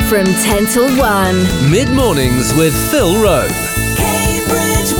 From 10 till 1. Mid-mornings with Phil Rowe. Cambridge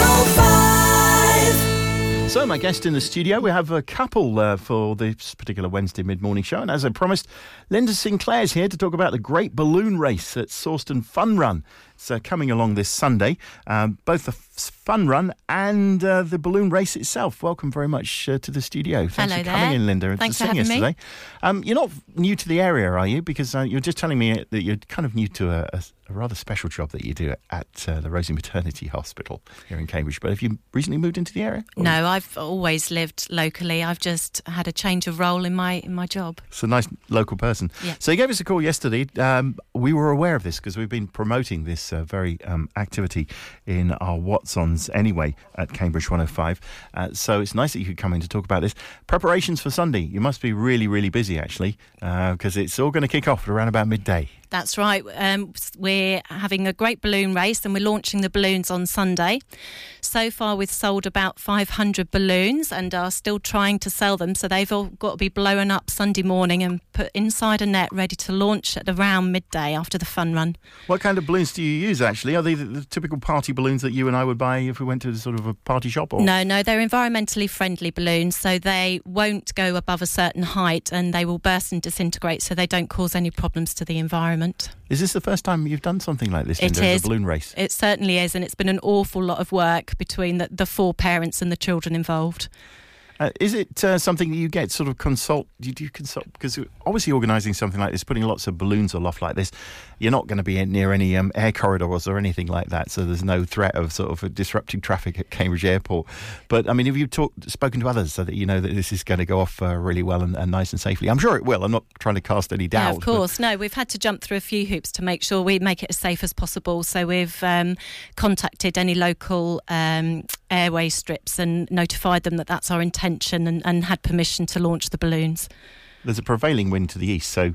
105. So my guest in the studio, we have a couple for this particular Wednesday mid-morning show. And as I promised, Linda Sinclair's here to talk about the Great Balloon Race at Sawston Fun Run. It's coming along this Sunday, both the fun run and the balloon race itself. Welcome very much to the studio. Thanks Hello for coming there. in, Linda. Thanks to for sing having yesterday. You're not new to the area, are you? Because you're just telling me that you're kind of new to a rather special job that you do at the Rosie Maternity Hospital here in Cambridge. But have you recently moved into the area? No, I've always lived locally. I've just had a change of role in my job. It's a nice local person. Yeah. So you gave us a call yesterday. We were aware of this because we've been promoting this very activity in our What's-Ons anyway at Cambridge 105. So it's nice that you could come in to talk about this. Preparations for Sunday. You must be really, really busy actually because it's all going to kick off at around about midday. That's right. We're having a great balloon race and we're launching the balloons on Sunday. So far we've sold about 500 balloons and are still trying to sell them. So they've all got to be blown up Sunday morning and put inside a net ready to launch at around midday after the fun run. What kind of balloons do you use actually? Are they the typical party balloons that you and I would buy if we went to sort of a party shop? Or? No, they're environmentally friendly balloons. So they won't go above a certain height and they will burst and disintegrate so they don't cause any problems to the environment. Is this the first time you've done something like this? It Linda, is. a balloon race? It certainly is, and it's been an awful lot of work between the four parents and the children involved. Is it something that you get sort of consult? Do you consult? Because obviously organising something like this, putting lots of balloons aloft like this, you're not going to be near any air corridors or anything like that, so there's no threat of sort of disrupting traffic at Cambridge Airport. But, I mean, have you spoken to others so that you know that this is going to go off really well and nice and safely? I'm sure it will. I'm not trying to cast any doubt. Yeah, of course. No, we've had to jump through a few hoops to make sure we make it as safe as possible. So we've contacted any local airway strips and notified them that that's our intention and had permission to launch the balloons. There's a prevailing wind to the east, so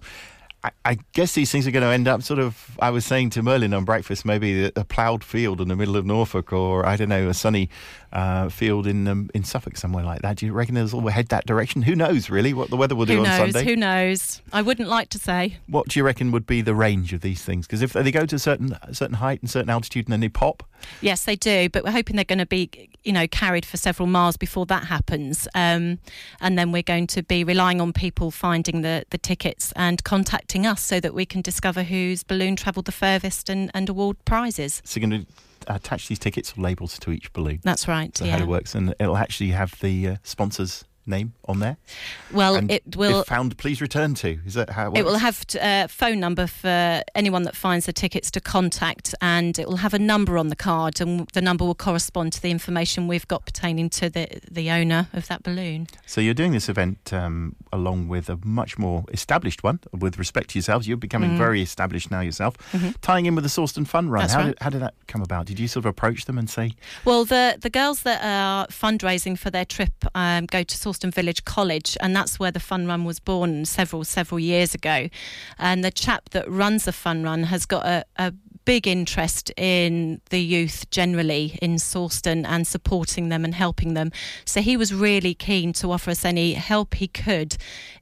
I guess these things are going to end up sort of, I was saying to Merlin on breakfast, maybe a ploughed field in the middle of Norfolk, or, I don't know, a sunny field in Suffolk, somewhere like that. Do you reckon they'll all head that direction? Who knows, really, what the weather will do on Sunday? Who knows? I wouldn't like to say. What do you reckon would be the range of these things? Because if they go to a certain height and certain altitude and then they pop? Yes, they do, but we're hoping they're going to be, carried for several miles before that happens. And then we're going to be relying on people finding the tickets and contacting us so that we can discover whose balloon travelled the furthest and award prizes. So you're going to attach these tickets or labels to each balloon? That's right, So how it works, and it'll actually have the sponsor's name on there? Well, and it will... if found, please return to. Is that how it works? It will have a phone number for anyone that finds the tickets to contact, and it will have a number on the card, and the number will correspond to the information we've got pertaining to the owner of that balloon. So you're doing this event along with a much more established one, with respect to yourselves. You're becoming very established now yourself, tying in with the Sawston Fun Run. That's right. How did that come about? Did you sort of approach them and say... Well, the girls that are fundraising for their trip go to Sawston Village College, and that's where the fun run was born several years ago. And the chap that runs the fun run has got a big interest in the youth generally in Sawston and supporting them and helping them. So he was really keen to offer us any help he could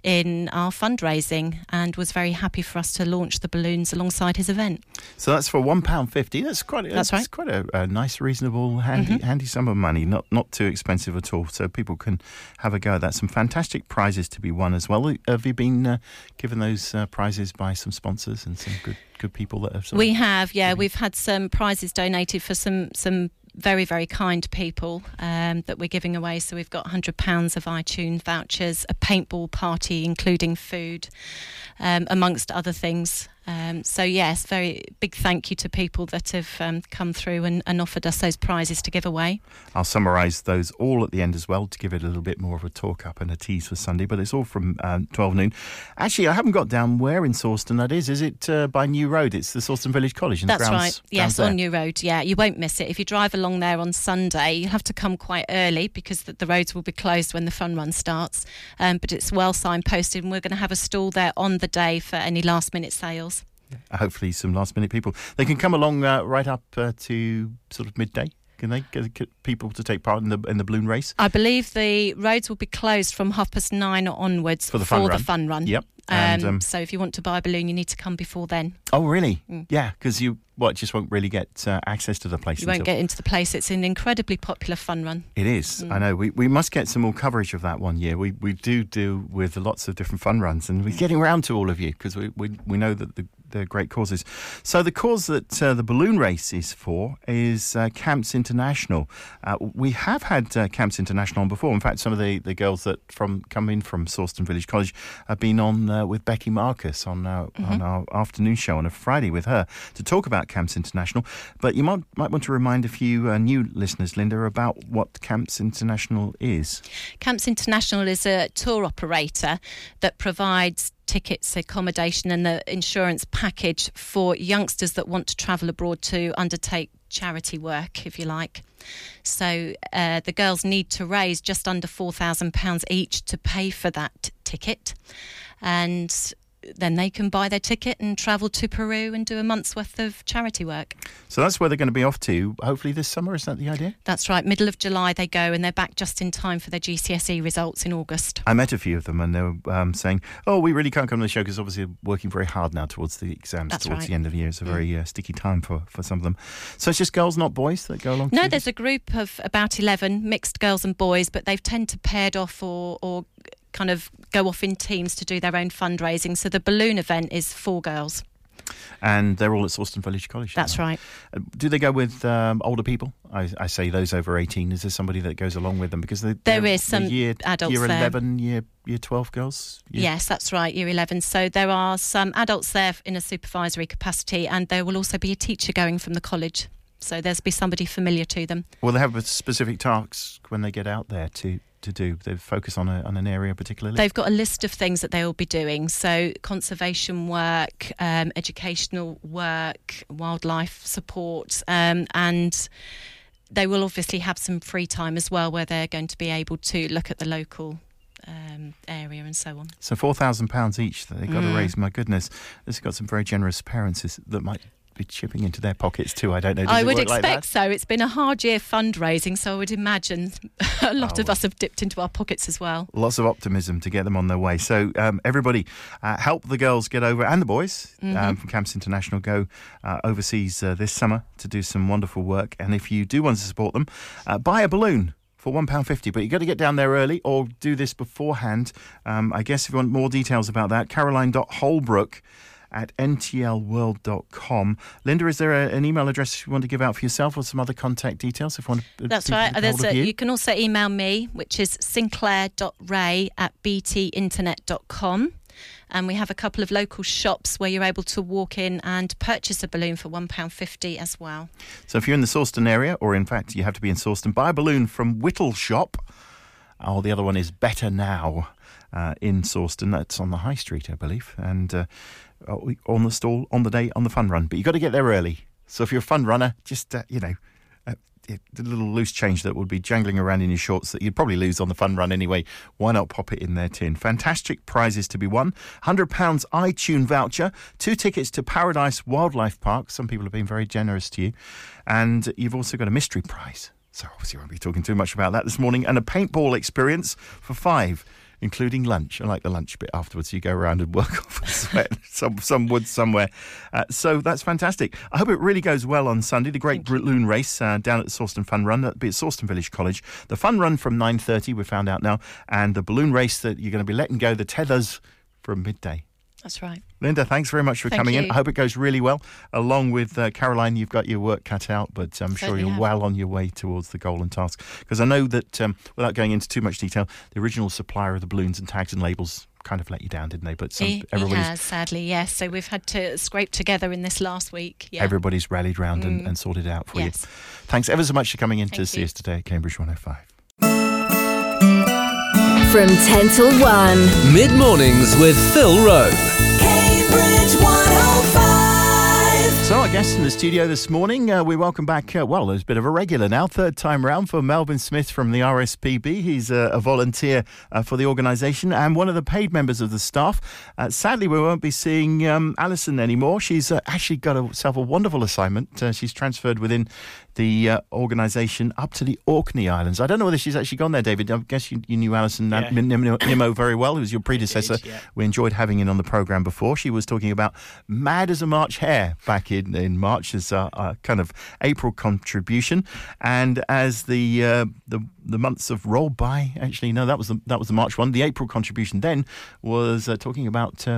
in our fundraising and was very happy for us to launch the balloons alongside his event. So that's for £1.50. That's right. quite a nice, reasonable, handy sum of money. Not too expensive at all. So people can have a go at that. Some fantastic prizes to be won as well. Have you been given those prizes by some sponsors and some good people that have... We have, yeah. We've had some prizes donated for some very, very kind people that we're giving away. So we've got £100 of iTunes vouchers, a paintball party, including food, amongst other things. So yes, very big thank you to people that have come through and offered us those prizes to give away. I'll summarise those all at the end as well to give it a little bit more of a talk up and a tease for Sunday, but it's all from 12 noon. Actually, I haven't got down where in Sawston that is. Is it by New Road? It's the Sawston Village College in the grounds. That's right, yes, there. on New Road, yeah. You won't miss it. If you drive along there on Sunday, you'll have to come quite early because the roads will be closed when the fun run starts. But it's well signposted and we're going to have a stall there on the day for any last minute sales. Hopefully some last minute people. They can come along right up to sort of midday. Can they get people to take part in the balloon race? I believe the roads will be closed from 9:30 onwards For the fun run. Yep. And, so if you want to buy a balloon, you need to come before then. Oh, really? Yeah, because you just won't really get access to the place. You won't get into the place. It's an incredibly popular fun run. It is. I know. We must get some more coverage of that one year. We do with lots of different fun runs, and we're getting around to all of you because we know that they're great causes. So the cause that the balloon race is for is Camps International. We have had Camps International on before. In fact, some of the girls that come in from Sawston Village College have been on with Becky Marcus on our afternoon show on a Friday with her to talk about Camps International. But you might want to remind a few new listeners, Linda, about what Camps International is. Camps International is a tour operator that provides tickets, accommodation and the insurance package for youngsters that want to travel abroad to undertake charity work, if you like. So the girls need to raise just under £4,000 each to pay for that ticket, and then they can buy their ticket and travel to Peru and do a month's worth of charity work. So that's where they're going to be off to, hopefully this summer, is that the idea? That's right, middle of July they go, and they're back just in time for their GCSE results in August. I met a few of them and they were saying, we really can't come to the show because obviously we're working very hard now towards the exams. That's towards right. the end of the year. It's a very sticky time for some of them. So it's just girls, not boys, that go along? No, there's a group of about 11 mixed girls and boys, but they've tend to paired off or kind of go off in teams to do their own fundraising. So the balloon event is 4 girls. And they're all at Sawston Village College. That's right. Do they go with older people? I say those over 18. Is there somebody that goes along with them? Because there is some adults year there. 11, year 12 girls? Yes, that's right, year 11. So there are some adults there in a supervisory capacity, and there will also be a teacher going from the college. So there's be somebody familiar to them. Will they have a specific task when they get out there to do? They focus on an area particularly? They've got a list of things that they will be doing. So conservation work, educational work, wildlife support, and they will obviously have some free time as well where they're going to be able to look at the local area and so on. So £4,000 each that they've got to raise. My goodness, this has got some very generous parents that might be chipping into their pockets too. I don't know. I would expect so. It's been a hard year fundraising, so I would imagine a lot of us have dipped into our pockets as well. Lots of optimism to get them on their way. So everybody, help the girls get over, and the boys from Camps International go overseas this summer to do some wonderful work. And if you do want to support them, buy a balloon for £1.50, but you've got to get down there early or do this beforehand. I guess if you want more details about that, caroline.holbrook at ntlworld.com. Linda, is there an email address you want to give out for yourself or some other contact details? If you want to That's right. You can also email me, which is sinclair.ray@btinternet.com. And we have a couple of local shops where you're able to walk in and purchase a balloon for £1.50 as well. So if you're in the Sawston area, or in fact you have to be in Sawston, buy a balloon from Whittle Shop. Oh, the other one is Better Now in Sawston. That's on the High Street, I believe. And on the stall, on the day, on the fun run. But you've got to get there early. So if you're a fun runner, just, the little loose change that would be jangling around in your shorts that you'd probably lose on the fun run anyway, why not pop it in their tin? Fantastic prizes to be won. £100 iTunes voucher, 2 tickets to Paradise Wildlife Park. Some people have been very generous to you. And you've also got a mystery prize. So obviously I won't be talking too much about that this morning. And a paintball experience for 5, including lunch. I like the lunch bit afterwards. You go around and work off a sweat, some wood somewhere. So that's fantastic. I hope it really goes well on Sunday. The great balloon race down at the Sawston Fun Run. That'll be at Sawston Village College. The fun run from 9:30, we found out now. And the balloon race that you're going to be letting go, the tethers, from midday. That's right. Linda, thanks very much for coming in. I hope it goes really well. Along with Caroline, you've got your work cut out, but I'm sure you're well on your way towards the goal and task. Because I know that, without going into too much detail, the original supplier of the balloons and tags and labels kind of let you down, didn't they? But he has, sadly, yes. So we've had to scrape together in this last week. Yeah. Everybody's rallied round and sorted it out for you. Thanks ever so much for coming in to see us today at Cambridge 105. From 10 till 1. Mid-mornings with Phil Rowe. Cambridge 105. So I guess guest in the studio this morning. We welcome back, there's a bit of a regular now, third time round for Melvin Smith from the RSPB. He's a volunteer for the organisation and one of the paid members of the staff. Sadly, we won't be seeing Alison anymore. She's actually got herself a wonderful assignment. She's transferred within the organisation up to the Orkney Islands. I don't know whether she's actually gone there, David. I guess you knew Alison Nimmo very well, who was your predecessor. We enjoyed having him on the programme before. She was talking about Mad as a March Hare back in March as a kind of April contribution. And as the months have rolled by, actually, no, that was the March one. The April contribution then was talking about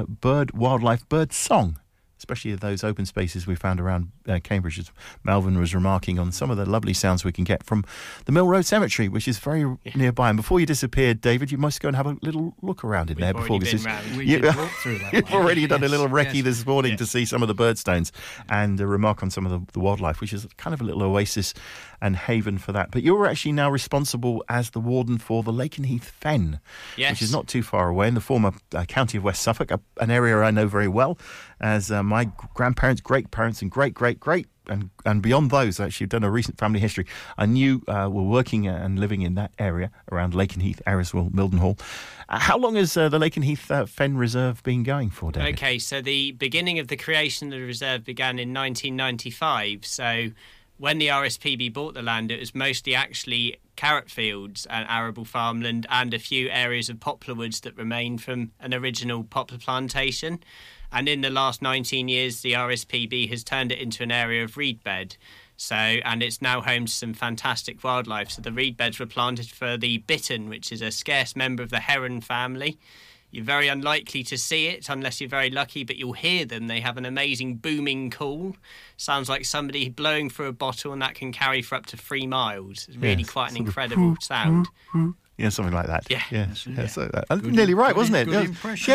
bird song, especially those open spaces we found around Cambridge, as Melvin was remarking on some of the lovely sounds we can get from the Mill Road Cemetery, which is very nearby. And before you disappeared, David, you must go and have a little look around in there before. You've already done a little recce this morning to see some of the birdstones and remark on some of the wildlife, which is kind of a little oasis and haven for that. But you're actually now responsible as the warden for the Lakenheath Fen, which is not too far away in the former county of West Suffolk, an area I know very well, as my grandparents, great-parents and great-great and beyond those, actually, have done a recent family history. I knew were working and living in that area around Lakenheath, Ariswell, Mildenhall. How long has the Lakenheath Fen Reserve been going for, David? Okay, so the beginning of the creation of the reserve began in 1995. So when the RSPB bought the land, it was mostly actually carrot fields and arable farmland and a few areas of poplar woods that remained from an original poplar plantation. And in the last 19 years, the RSPB has turned it into an area of reed bed. And it's now home to some fantastic wildlife. So the reed beds were planted for the bittern, which is a scarce member of the heron family. You're very unlikely to see it unless you're very lucky, but you'll hear them. They have an amazing booming call. Sounds like somebody blowing through a bottle, and that can carry for up to 3 miles. It's really quite an incredible sound. Yeah, something like that. Yeah. So nearly right, wasn't it? Good impression.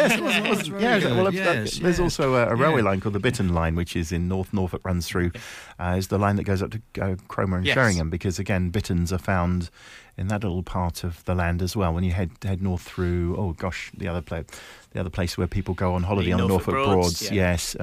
Yes. There's also a railway line called the Bittern Line, which is in North Norfolk, runs through, is the line that goes up to Cromer and Sheringham, because, again, bitterns are found in that little part of the land as well. When you head north through, the other place where people go on holiday, on the Norfolk Broads. Yes.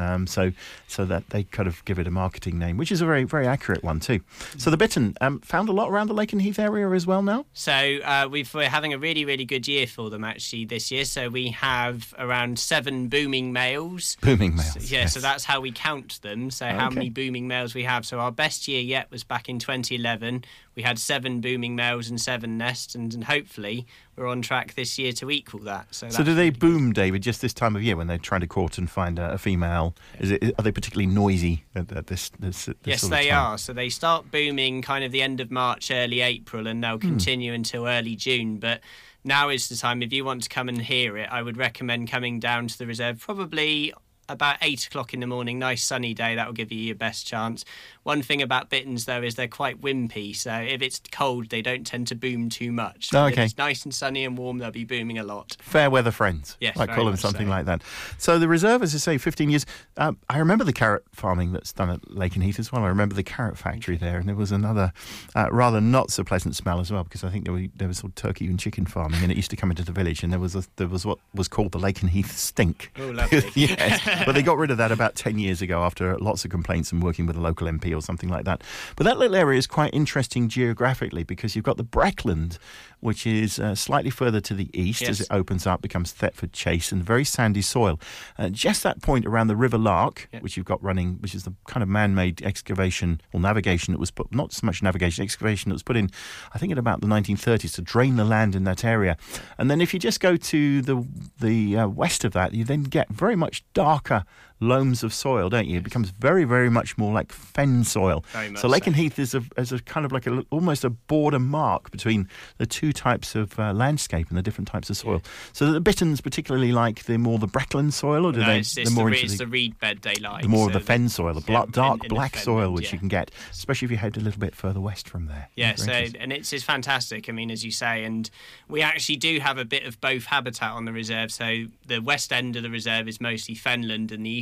So that they kind of give it a marketing name, which is a very, very accurate one too. So the bittern found a lot around the Lakenheath area as well now. So we're having a really, really good year for them actually this year. So we have around 7 booming males. Yes. So that's how we count them. So how many booming males we have. So our best year yet was back in 2011. We had 7 booming males and 7 nests, and hopefully we're on track this year to equal that. So do they boom, David, just this time of year when they're trying to court and find a female? Are they particularly noisy at this Yes, sort of they time? are. So they start booming kind of the end of March, early April, and they'll continue until early June. But now is the time. If you want to come and hear it, I would recommend coming down to the reserve probably about 8 o'clock in the morning. Nice sunny day, that will give you your best chance. One thing about bitterns though is they're quite wimpy, so if it's cold they don't tend to boom too much. If it's nice and sunny and warm, they'll be booming a lot. Fair weather friends. Yes, I call them something like that. So the reserve, as I say, 15 years. I remember the carrot farming that's done at Lakenheath as well. I remember the carrot factory there, and there was another rather not so pleasant smell as well, because I think there was sort of turkey and chicken farming, and it used to come into the village, and there was what was called the Lakenheath stink. Oh, lovely. Yes. But they got rid of that about 10 years ago after lots of complaints and working with a local MP or something like that. But that little area is quite interesting geographically, because you've got the Breckland, which is slightly further to the east as it opens up, becomes Thetford Chase, and very sandy soil. Just that point around the River Lark, which you've got running, which is the kind of man-made excavation or navigation that was put, not so much navigation, excavation that was put in, I think, in about the 1930s to drain the land in that area. And then if you just go to the west of that, you then get very much darker loams of soil, don't you? It becomes very, very much more like fen soil. So Lakenheath is a kind of like almost a border mark between the two types of landscape and the different types of soil. So the bitterns particularly like the Breckland soil, or it's the reed bed they like. The more of the fen soil, the dark black soil, which you can get, especially if you head a little bit further west from there. Yeah, and it's fantastic. I mean, as you say, and we actually do have a bit of both habitat on the reserve. So the west end of the reserve is mostly fenland, and the east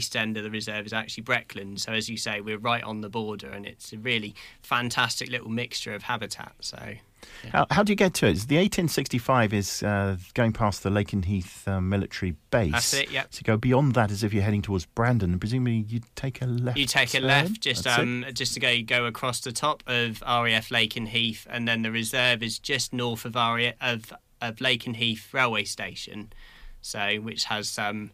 east end of the reserve is actually Breckland. So as you say, we're right on the border, and it's a really fantastic little mixture of habitat. So. Yeah. How do you get to it? The A1065 is going past the Lakenheath military base. That's it, yeah. So you go beyond that as if you're heading towards Brandon, and presumably you take a left. You take a left just to go across the top of RAF Lakenheath, and then the reserve is just north of Lakenheath railway station, so which has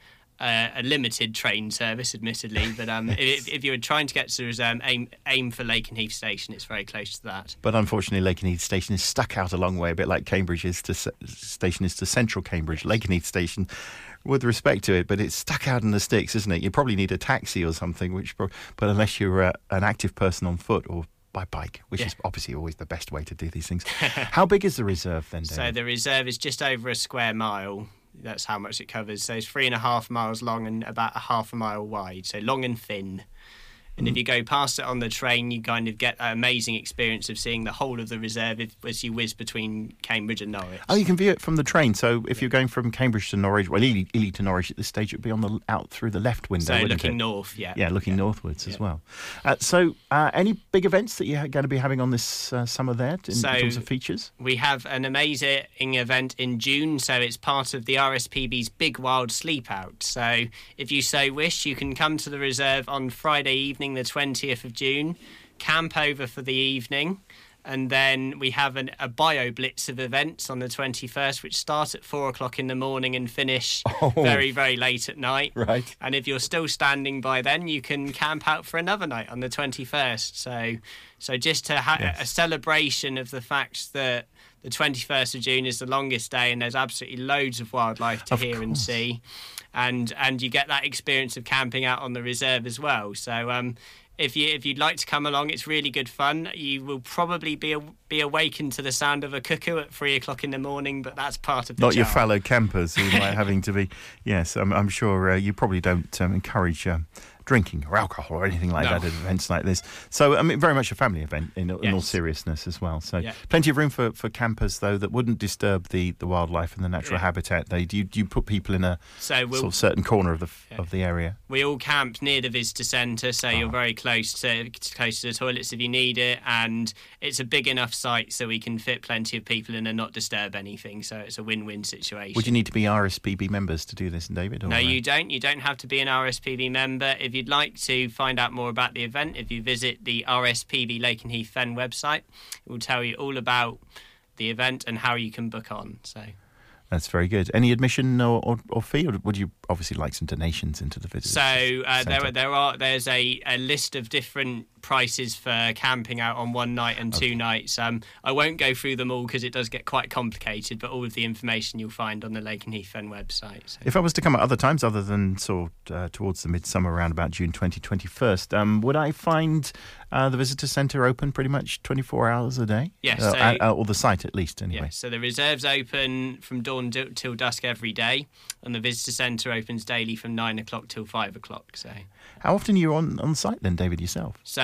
a limited train service, admittedly, but if you were trying to get to the reserve, aim for Lakenheath station. It's very close to that. But unfortunately, Lakenheath station is stuck out a long way, a bit like Cambridge station is to central Cambridge. Lakenheath station, with respect to it, but it's stuck out in the sticks, isn't it? You probably need a taxi or something, but unless you're an active person on foot or by bike, which is obviously always the best way to do these things. How big is the reserve then, David? So the reserve is just over a square mile. That's how much it covers. So it's 3.5 miles long and about a half a mile wide. So long and thin. And if you go past it on the train, you kind of get an amazing experience of seeing the whole of the reserve as you whiz between Cambridge and Norwich. Oh, you can view it from the train. So if you're going from Cambridge to Norwich, well, Ely to Norwich at this stage, it would be out through the left window, So wouldn't looking it? north, yeah. Yeah, looking northwards as well. So any big events that you're going to be having on this summer there in terms of features? We have an amazing event in June, so it's part of the RSPB's Big Wild Sleep Out. So if you so wish, you can come to the reserve on Friday evening, the 20th of June, camp over for the evening, and then we have a bio blitz of events on the 21st, which start at 4 o'clock in the morning and finish very, very late at night. Right. And if you're still standing by then, you can camp out for another night on the 21st. So just to have a celebration of the fact that the 21st of June is the longest day, and there's absolutely loads of wildlife to hear and see, and you get that experience of camping out on the reserve as well. So if you'd like to come along, it's really good fun. You will probably be awakened to the sound of a cuckoo at 3 o'clock in the morning, but that's part of the Not your charm. fellow campers who might having to be. Yes, I'm sure you probably don't encourage drinking or alcohol or anything like that at events like this. So, I mean, very much a family event in all seriousness as well. So, plenty of room for campers, though, that wouldn't disturb the wildlife and the natural habitat. Do you put people in a sort of certain corner of the area? We all camp near the visitor centre, so you're very close to the toilets if you need it, and it's a big enough site so we can fit plenty of people in and not disturb anything. So it's a win-win situation. Would you need to be RSPB members to do this, David? Or no, you don't. You don't have to be an RSPB member. If you'd like to find out more about the event, if you visit the RSPB Lakenheath Fen website, it will tell you all about the event and how you can book on. So that's very good. Any admission or fee, or would you obviously like some donations into the visitors? So there's a list of different prices for camping out on one night and 2 nights. I won't go through them all because it does get quite complicated, but all of the information you'll find on the Lakenheath Fen website. So. If I was to come at other times other than towards the midsummer around about June 2021, would I find the visitor centre open pretty much 24 hours a day? Yes. Or the site at least, anyway. Yes, so the reserve's open from dawn till dusk every day, and the visitor centre opens daily from 9 o'clock till 5 o'clock. So, how often are you on site then, David, yourself? So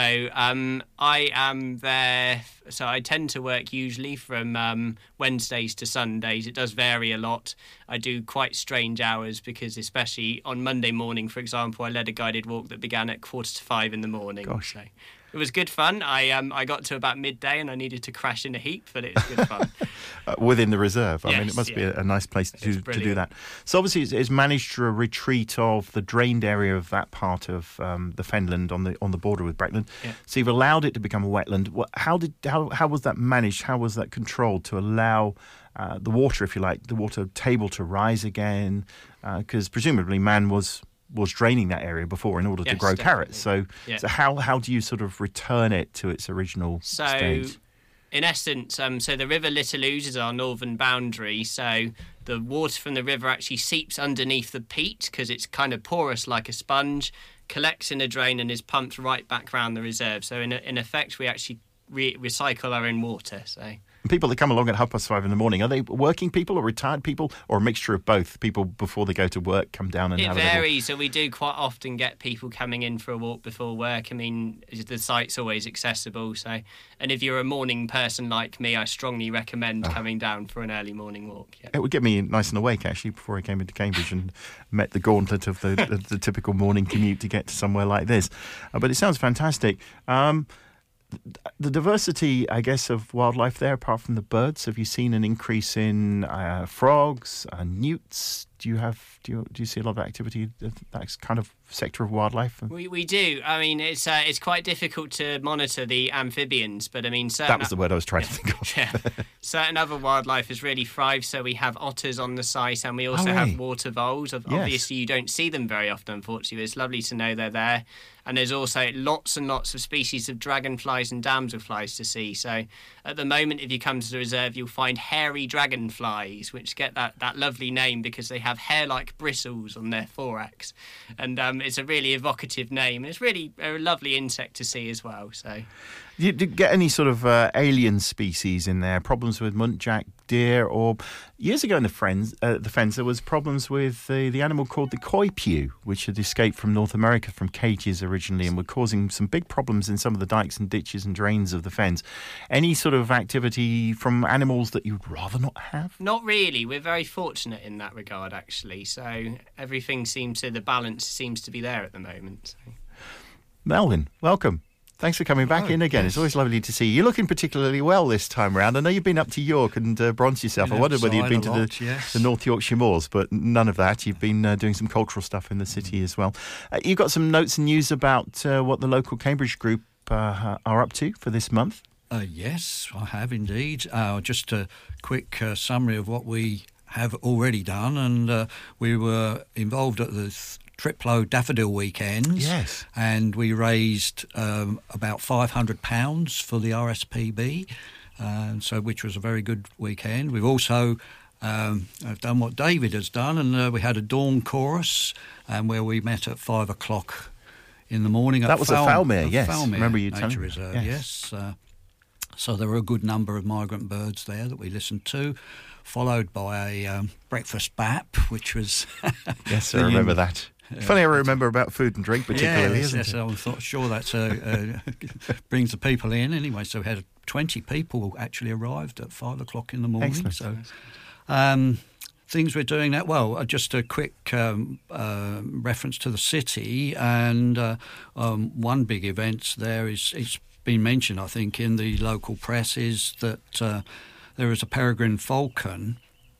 I am there. So I tend to work usually from Wednesdays to Sundays. It does vary a lot. I do quite strange hours because, especially on Monday morning, for example, I led a guided walk that began at 4:45 in the morning. Gosh. So it was good fun. I got to about midday and I needed to crash in a heap, but it was good fun. Within the reserve. I mean, it Yes, must be a nice place to do that. brilliant. So obviously it's managed through a retreat of the drained area of that part of the Fenland on the border with Breckland. Yeah. So you've allowed it to become a wetland. How was that managed? How was that controlled to allow the water, if you like, the water table to rise again? Because presumably man was draining that area before in order to grow carrots. So how do you sort of return it to its original state? In essence, so the River Little Ouse is our northern boundary, so the water from the river actually seeps underneath the peat because it's kind of porous like a sponge, collects in a drain and is pumped right back around the reserve. So in effect, we actually recycle our own water. So And people that come along at 5:30 in the morning, are they working people or retired people or a mixture of both? People before they go to work come down and It have a little... varies, so we do quite often get people coming in for a walk before work. I mean, the site's always accessible, so... And if you're a morning person like me, I strongly recommend coming down for an early morning walk. Yeah. It would get me nice and awake, actually, before I came into Cambridge and met the gauntlet of the typical morning commute to get to somewhere like this. But it sounds fantastic. The diversity, I guess, of wildlife there, apart from the birds, have you seen an increase in frogs, newts? Do you see a lot of activity of that kind of sector of wildlife? We do. I mean, it's quite difficult to monitor the amphibians, but I mean, certain... That was the word I was trying to think of. Yeah. Certain other wildlife has really thrived. So we have otters on the site, and we also have water voles. Obviously, you don't see them very often, unfortunately. It's lovely to know they're there. And there's also lots and lots of species of dragonflies and damselflies to see. So at the moment, if you come to the reserve, you'll find hairy dragonflies, which get that lovely name because they have hair-like bristles on their thorax. And it's a really evocative name. It's really a lovely insect to see as well. So, Did you get any sort of alien species in there? Problems with muntjac deer, or years ago in the Fens there was problems with the animal called the coypu, which had escaped from North America from cages originally and were causing some big problems in some of the dikes and ditches and drains of the Fens. Any sort of activity from animals that you'd rather not have? Not really. We're very fortunate in that regard, actually. So everything the balance seems to be there at the moment. So. Melvin, welcome. Thanks for coming back in again. Yes. It's always lovely to see you. You're looking particularly well this time round. I know you've been up to York and bronzed yourself. I wondered whether you'd been to the North Yorkshire Moors, but none of that. You've been doing some cultural stuff in the city as well. You've got some notes and news about what the local Cambridge group are up to for this month? Yes, I have indeed. Just a quick summary of what we have already done. And we were involved at the Triplo Daffodil Weekends. Yes. And we raised about £500 for the RSPB, which was a very good weekend. We've also done what David has done, and we had a dawn chorus where we met at 5 o'clock in the morning. That was at Falmere, yes. Falmere Remember you Nature telling me? Reserve, yes. So there were a good number of migrant birds there that we listened to, followed by a breakfast bap, which was... Yes, I remember that. Funny, I remember about food and drink particularly, isn't it? I thought, sure, that brings the people in. Anyway, so we had 20 people actually arrived at 5 o'clock in the morning. Excellent. So things we're doing now, well, just a quick reference to the city, and one big event there it's been mentioned, I think, in the local press, is that there is a peregrine falcon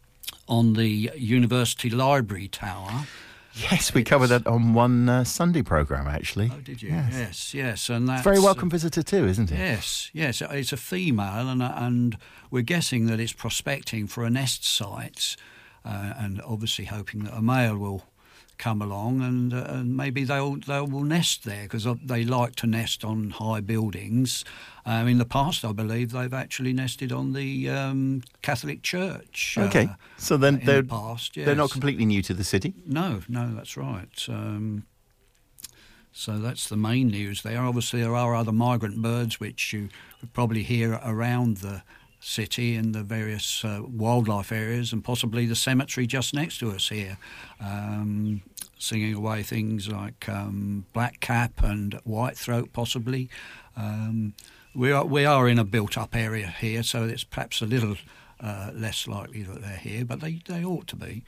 on the University Library Tower. Yes, we covered that on one Sunday programme, actually. Oh, did you? Yes. Yes. And that's very welcome visitor too, isn't it? Yes. It's a female, and we're guessing that it's prospecting for a nest site, and obviously hoping that a male will come along and maybe they will nest there, because they like to nest on high buildings. In the past, I believe they've actually nested on the Catholic Church. Okay, so then they're past, yes. They're not completely new to the city. No, that's right. So that's the main news there. Obviously, there are other migrant birds which you would probably hear around the city in the various wildlife areas, and possibly the cemetery just next to us here, singing away things like blackcap and whitethroat, possibly. We are in a built-up area here, so it's perhaps a little less likely that they're here, but they ought to be.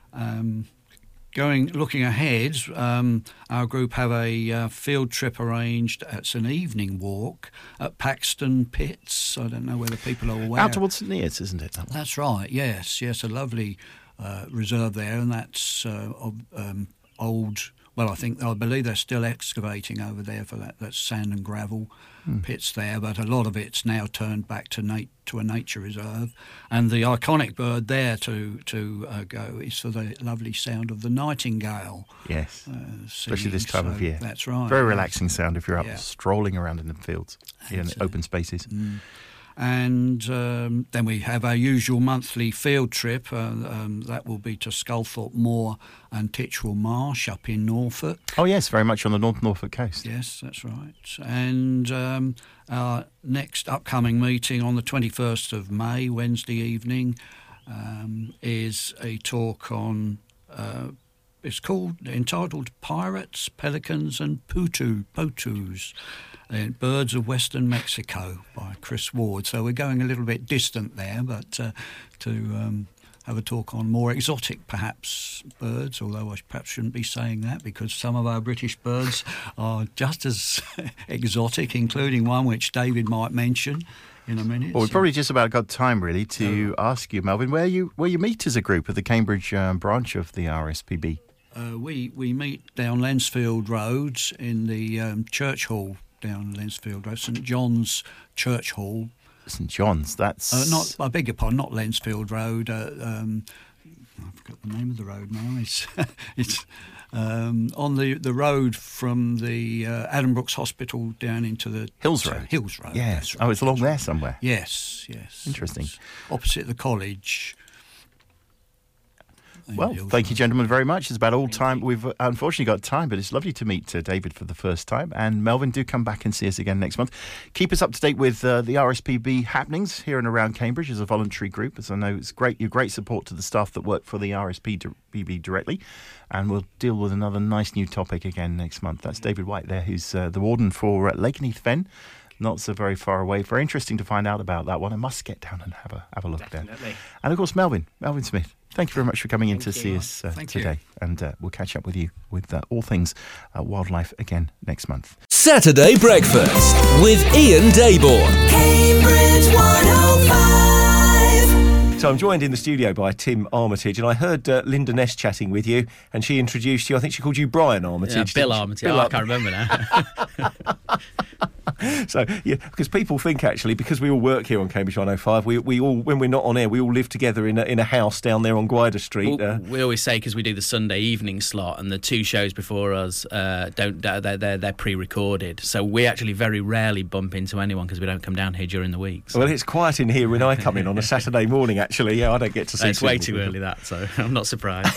Looking ahead, our group have a field trip arranged. It's an evening walk at Paxton Pits. I don't know whether people are aware. Out towards St Neots, isn't it? That's right, yes, a lovely reserve there, and that's old... Well, I believe they're still excavating over there for that. That's sand and gravel pits there, but a lot of it's now turned back to a nature reserve. And the iconic bird there to go is for the lovely sound of the nightingale. Yes, especially this time of year. That's right. Very relaxing sound if you're out strolling around in the fields, in open spaces. And then we have our usual monthly field trip. That will be to Sculthorpe Moor and Titchwell Marsh up in Norfolk. Oh, yes, very much on the North Norfolk coast. Yes, that's right. And our next upcoming meeting on the 21st of May, Wednesday evening, is a talk on... it's entitled Pirates, Pelicans and Potus, Birds of Western Mexico by Chris Ward. So we're going a little bit distant there, but to have a talk on more exotic, perhaps, birds, although I perhaps shouldn't be saying that because some of our British birds are just as exotic, including one which David might mention in a minute. Well, we've probably just about got time, really, to ask you, Melvin, where you meet as a group at the Cambridge branch of the RSPB. We meet down Lensfield Road in the church hall down Lensfield Road, St John's Church Hall. St John's, that's... I beg your pardon, not Lensfield Road. I forgot the name of the road now. It's on the road from the Adam Brooks Hospital down into the... Hills Road. Hills Road. Yes. Right. Oh, it's along there somewhere. Yes. Interesting. It's opposite the college. Well, thank you, gentlemen, very much. It's about all time. We've unfortunately got time, but it's lovely to meet David for the first time. And Melvin, do come back and see us again next month. Keep us up to date with the RSPB happenings here and around Cambridge as a voluntary group, as I know it's great. You're great support to the staff that work for the RSPB directly. And we'll deal with another nice new topic again next month. That's David White there, who's the warden for Lakenheath Fen. Not so very far away. Very interesting to find out about that one. I must get down and have a look there. And of course, Melvin Smith. Thank you very much for coming in to see us today. And we'll catch up with you with all things wildlife again next month. Saturday Breakfast with Ian Dayborn. Cambridge 105. So I'm joined in the studio by Tim Armitage, and I heard Linda Ness chatting with you, and she introduced you. I think she called you Brian Armitage. Yeah, Bill Armitage. I can't remember now. So, yeah, because people think actually, because we all work here on Cambridge 105, we all, when we're not on air, we all live together in a house down there on Gwyder Street. Well, we always say, because we do the Sunday evening slot, and the two shows before us they're pre-recorded, so we actually very rarely bump into anyone because we don't come down here during the week. So. Well, it's quiet in here when I come in on a Saturday morning. Actually, yeah, I don't get to see. It's way too early that, so I'm not surprised.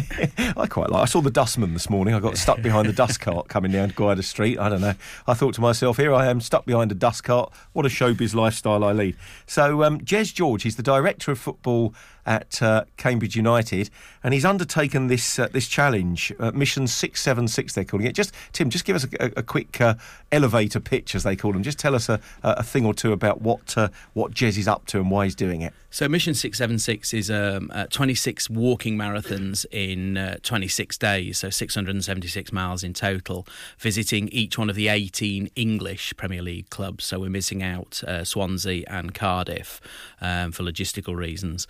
I saw the dustman this morning. I got stuck behind the dust cart coming down Gwyder Street. I don't know. I thought to myself, here I am stuck behind a dust cart. What a showbiz lifestyle I lead. So Jez George, he's the director of football at Cambridge United, and he's undertaken this this Mission 676 they're calling it. Tim, just give us a quick elevator pitch, as they call them. Just tell us a thing or two about what Jez is up to and why he's doing it. So Mission 676 is 26 walking marathons in 26 days, so 676 miles in total, visiting each one of the 18 English Premier League clubs. So we're missing out Swansea and Cardiff for logistical reasons.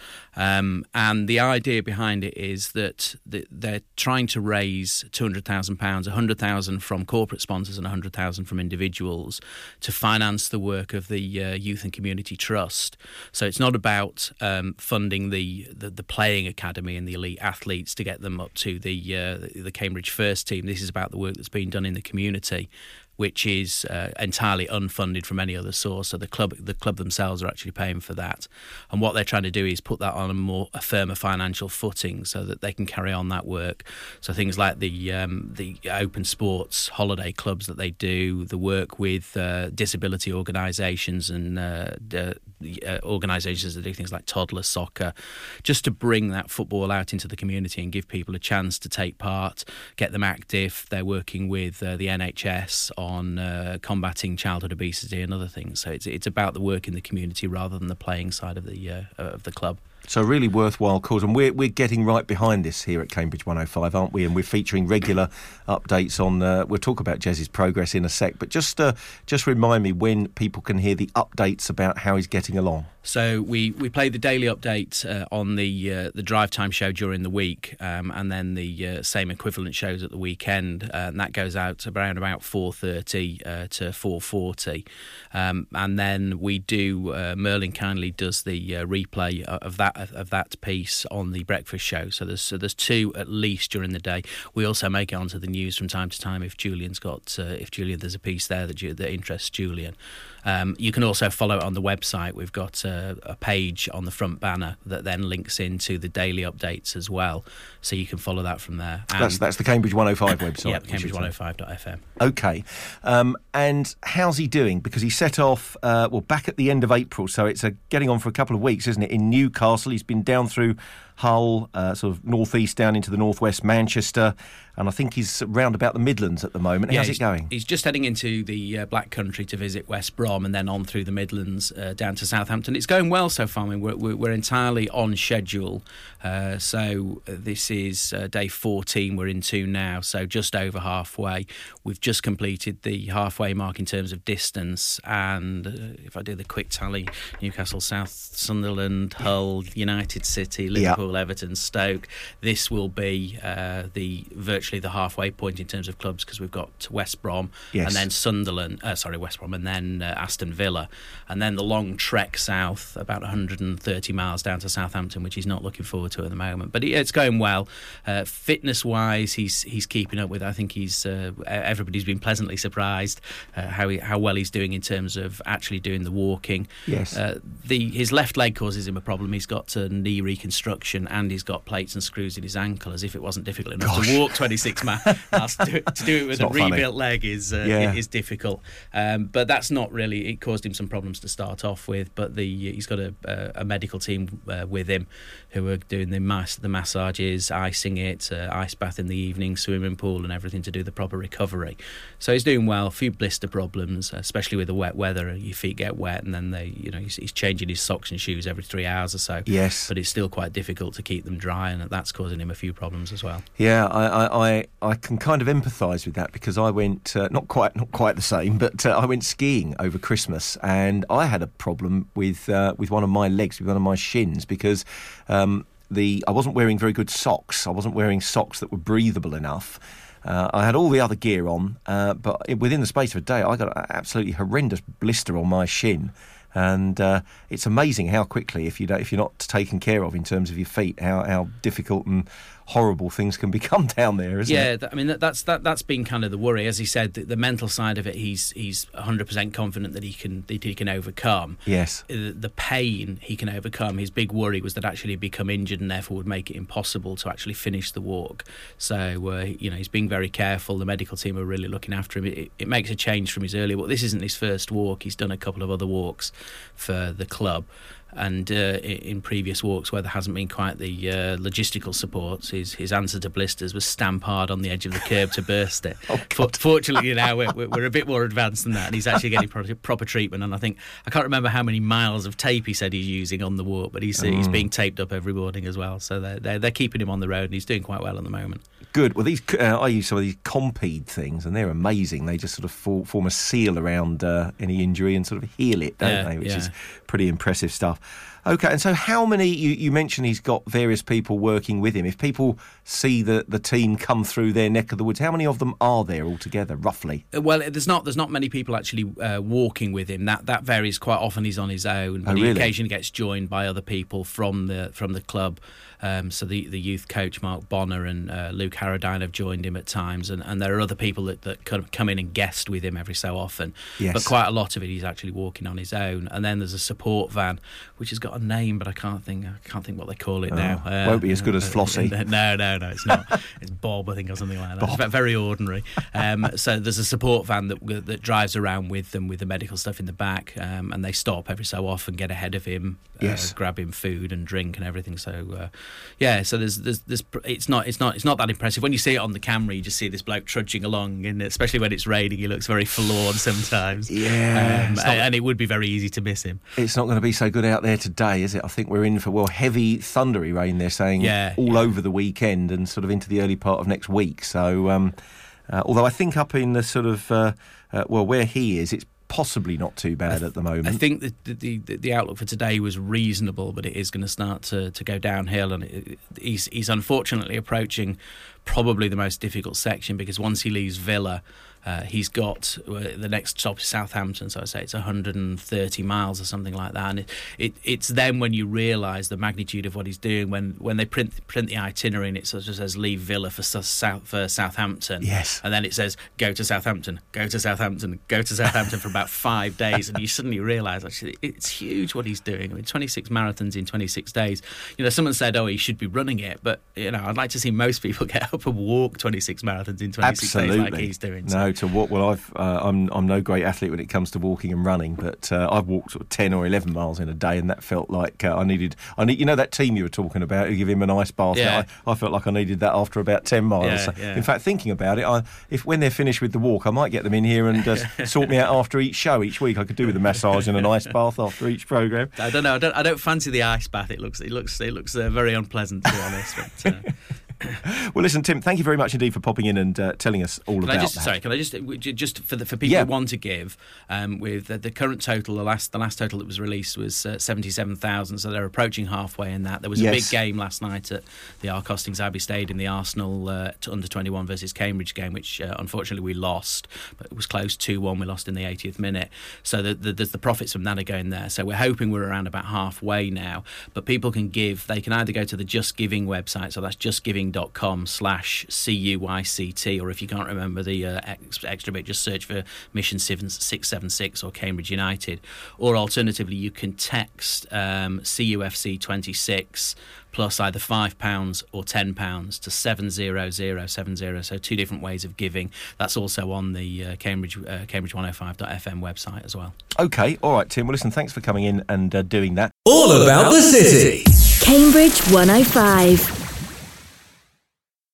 And the idea behind it is that they're trying to raise £200,000, £100,000 from corporate sponsors and £100,000 from individuals to finance the work of the Youth and Community Trust. So it's not about funding the playing academy and the elite athletes to get them up to the Cambridge first team. This is about the work that's being done in the community, which is entirely unfunded from any other source. So the club themselves are actually paying for that. And what they're trying to do is put that on a firmer financial footing so that they can carry on that work. So things like the open sports holiday clubs that they do, the work with disability organisations and organisations that do things like toddler soccer, just to bring that football out into the community and give people a chance to take part, get them active. They're working with the NHS on combating childhood obesity and other things. So it's about the work in the community rather than the playing side of the club. So a really worthwhile cause, and we're getting right behind this here at Cambridge 105, aren't we? And we're featuring regular updates on. We'll talk about Jez's progress in a sec, but just remind me when people can hear the updates about how he's getting along. So we play the daily update on the drive time show during the week, and then the same equivalent shows at the weekend, and that goes out around about 4:30 to 4:40, and then we do. Merlin kindly does the replay of that that piece on the breakfast show. So there's 2 at least during the day. We also make it onto the news from time to time if there's a piece there that interests Julian. You can also follow it on the website. We've got a page on the front banner that then links into the daily updates as well, so you can follow that from there. That's the Cambridge 105 website. Yeah, Cambridge105.fm. Okay. And how's he doing? Because he set off, back at the end of April, so it's getting on for a couple of weeks, isn't it, in Newcastle. He's been down through Hull, sort of northeast down into the northwest, Manchester, and I think he's round about the Midlands at the moment. How's it going? He's just heading into the Black Country to visit West Brom and then on through the Midlands down to Southampton. It's going well so far. I mean, we're entirely on schedule. So this is day 14 we're into now, so just over halfway. We've just completed the halfway mark in terms of distance, and if I do the quick tally, Newcastle, South, Sunderland, Hull, United City, Liverpool, Everton, Stoke. This will be virtually the halfway point in terms of clubs, because we've got West Brom and then West Brom and then Aston Villa, and then the long trek south, about 130 miles down to Southampton, which he's not looking forward to at the moment. But it's going well. Fitness-wise, he's keeping up with. I think everybody's been pleasantly surprised how well he's doing in terms of actually doing the walking. Yes. His left leg causes him a problem. He's got knee reconstruction and he's got plates and screws in his ankle, as if it wasn't difficult enough to walk 26 miles. to do it with a rebuilt leg is difficult. But that's not really. It caused him some problems to start off with. But he's got a medical team with him who are doing the massages, icing it, ice bath in the evening, swimming pool, and everything to do the proper recovery. So he's doing well. A few blister problems, especially with the wet weather. Your feet get wet, and then he's changing his socks and shoes every 3 hours or so. Yes. But it's still quite difficult to keep them dry, and that's causing him a few problems as well. Yeah, I can kind of empathise with that, because I went not quite the same, but I went skiing over Christmas, and I had a problem with one of my legs, with one of my shins, because I wasn't wearing very good socks. I wasn't wearing socks that were breathable enough. I had all the other gear on, but within the space of a day, I got an absolutely horrendous blister on my shin. And it's amazing how quickly, if you're not taken care of in terms of your feet, how difficult and horrible things can become down there, isn't it? Yeah, I mean that's been kind of the worry. As he said, the mental side of it, he's 100% confident that he can overcome. Yes. The pain he can overcome. His big worry was that actually he'd become injured and therefore would make it impossible to actually finish the walk. So he's being very careful. The medical team are really looking after him. It makes a change from his earlier walk. This isn't his first walk. He's done a couple of other walks for the club. And in previous walks where there hasn't been quite the logistical support, his answer to blisters was stamp hard on the edge of the curb to burst it. Fortunately, now we're a bit more advanced than that, and he's actually getting proper treatment. And I can't remember how many miles of tape he said he's using on the walk, but he's being taped up every morning as well. So they're keeping him on the road, and he's doing quite well at the moment. Good. Well, I use some of these Compeed things, and they're amazing. They just sort of form a seal around any injury and sort of heal it, don't they? Which is pretty impressive stuff. Okay, and so how many, you mentioned he's got various people working with him. If people see the team come through their neck of the woods, how many of them are there altogether, roughly? Well, there's not many people actually walking with him. That varies quite often. He's on his own, but he occasionally gets joined by other people from the club. So the youth coach Mark Bonner and Luke Harradine have joined him at times, and there are other people that come in and guest with him every so often. Yes. But quite a lot of it he's actually walking on his own. And then there's a support van which has got a name, but I can't think what they call it now. Won't be as good as Flossie. No, it's not. It's Bob, I think, or something like that. It's very ordinary. So there's a support van that drives around with them with the medical stuff in the back, and they stop every so often, get ahead of him, grab him food and drink and everything. So. So there's it's not that impressive. When you see it on the camera, you just see this bloke trudging along, and especially when it's raining, he looks very forlorn sometimes. And it would be very easy to miss him. It's not going to be so good out there today, is it? I think we're in for heavy thundery rain. They're saying over the weekend and sort of into the early part of next week. So although I think up in the sort of where he is, it's possibly not too bad at the moment. I think that the outlook for today was reasonable, but it is going to start to go downhill, and he's unfortunately approaching probably the most difficult section, because once he leaves Villa, he's got the next stop is Southampton, so I say it's 130 miles or something like that. And it's then when you realise the magnitude of what he's doing. When they print the itinerary, and it sort of says leave Villa for Southampton. Yes. And then it says go to Southampton, go to Southampton, go to Southampton for about 5 days, and you suddenly realise actually it's huge what he's doing. I mean, 26 marathons in 26 days. Someone said, he should be running it, but I'd like to see most people get up and walk 26 marathons in 26 days like he's doing. No, to walk. Well, I'm no great athlete when it comes to walking and running, but I've walked sort of 10 or 11 miles in a day, and that felt like I need. That team you were talking about, who give him an ice bath. Yeah. I felt like I needed that after about 10 miles. Yeah. In fact, thinking about it, if when they're finished with the walk, I might get them in here and sort me out after each show each week. I could do with a massage and an ice bath after each programme. I don't know. I don't fancy the ice bath. It looks very unpleasant, to be honest. But, well, listen, Tim, thank you very much indeed for popping in and telling us all about that. Sorry, can I just for people who want to give, with the current total, the last total that was released was 77,000, so they're approaching halfway in that. There was a big game last night at the Costings Abbey Stadium, the Arsenal under-21 versus Cambridge game, which unfortunately we lost, but it was close 2-1. We lost in the 80th minute. So there's the profits from that are going there. So we're hoping we're around about halfway now. But people can give. They can either go to the Just Giving website, so that's justgiving.com/CUICT, or if you can't remember the extra bit, just search for Mission 676 or Cambridge United. Or alternatively, you can text CUFC 26 plus either £5 or £10 to 70070. So 2 different ways of giving. That's also on the Cambridge 105.fm website as well. OK, all right, Tim. Well, listen, thanks for coming in and doing that. All about the city. Cambridge 105.